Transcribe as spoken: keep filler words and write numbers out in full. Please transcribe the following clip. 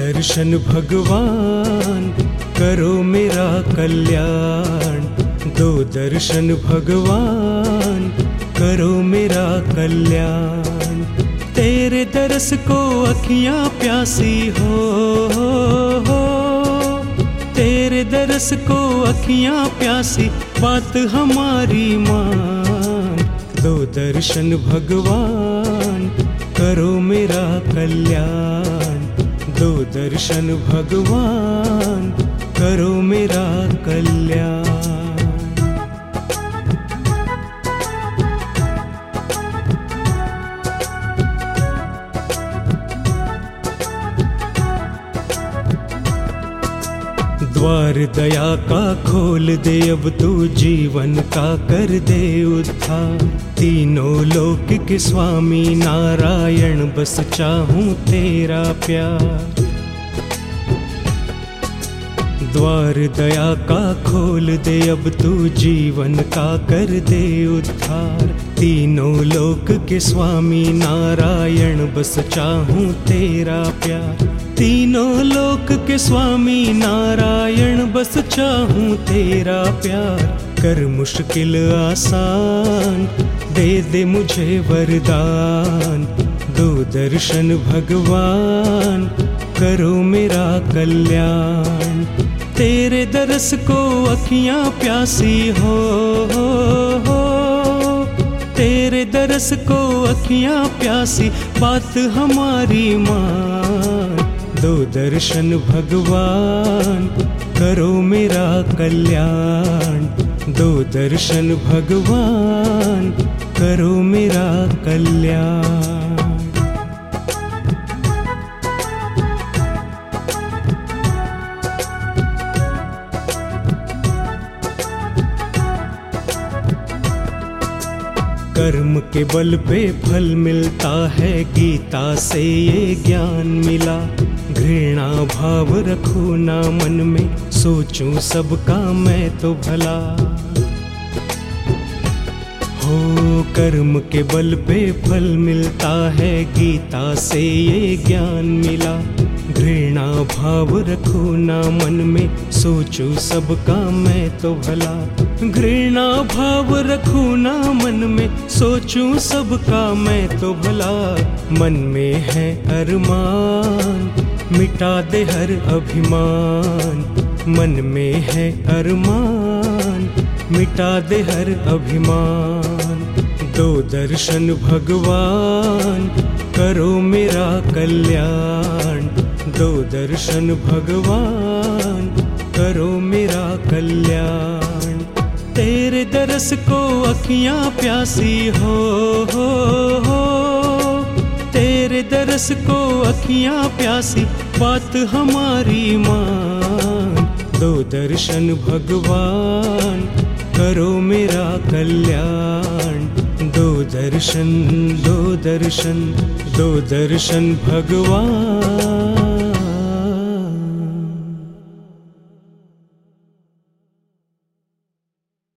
दर्शन भगवान करो मेरा कल्याण, दो दर्शन भगवान करो मेरा कल्याण। तेरे दरस को अखियां प्यासी हो, हो, हो। तेरे दरस को अखियां प्यासी बात हमारी मान, दो दर्शन भगवान करो मेरा कल्याण, दो दर्शन भगवान करो मेरा कल्याण। द्वार दया का खोल दे अब तू, जीवन का कर दे उद्धार। तीनों लोक के स्वामी नारायण बस चाहूं तेरा प्यार। द्वार दया का खोल दे अब तू, जीवन का कर दे उद्धार। तीनों लोक के स्वामी नारायण बस चाहूं तेरा प्यार। तीनों लोक के स्वामी नारायण बस चाहूं तेरा प्यार। कर मुश्किल आसान दे दे मुझे वरदान, दो दर्शन भगवान करो मेरा कल्याण। तेरे दरस को अखियां प्यासी हो, हो, हो। तेरे दरस को अखियां प्यासी बात हमारी मान, दो दर्शन भगवान करो मेरा कल्याण, दो दर्शन भगवान करो मेरा कल्याण। कर्म के बल पे फल मिलता है, गीता से ये ज्ञान मिला। घृणा भाव रखूं ना मन में, सोचूं सबका मैं तो भला। हो कर्म के बल पे फल मिलता है, गीता से ये ज्ञान मिला। घृणा भाव रखूं ना मन में, सोचूं सबका मैं तो भला। घृणा भाव रखूं ना मन में, सोचूं सबका मैं तो भला। मन में है अरमान मिटा दे हर अभिमान, मन में है अरमान मिटा दे हर अभिमान। दो दर्शन भगवान करो मेरा कल्याण, दो दर्शन भगवान करो मेरा कल्याण। तेरे दरस को अखियां प्यासी हो, हो, हो। तेरे दरस को अखियां प्यासी बात हमारी मान, दो दर्शन भगवान करो मेरा कल्याण। दो दर्शन, दो दर्शन, दो दर्शन भगवान